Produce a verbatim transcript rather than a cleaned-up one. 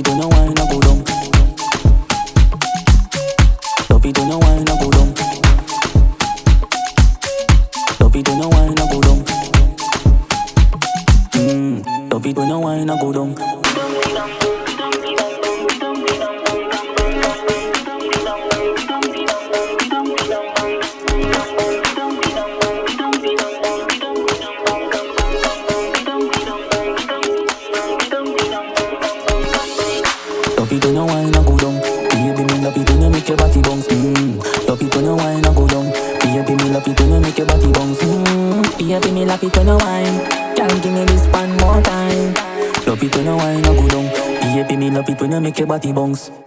it when you wine and go down. Love it when you wine and go down. Love it when you wine and go down. Mmm. Love it when you wine and go down. Love it when you wine and go down. Baby, me love it when you make your body bounce. Mmm. Love it when you wine and go down. Baby, me love it when you make your body bounce. Mmm. Baby, me love it when you wine. Girl, give me this one more time. Love it when you wine and go down. Baby, me love it when you make your body bounce.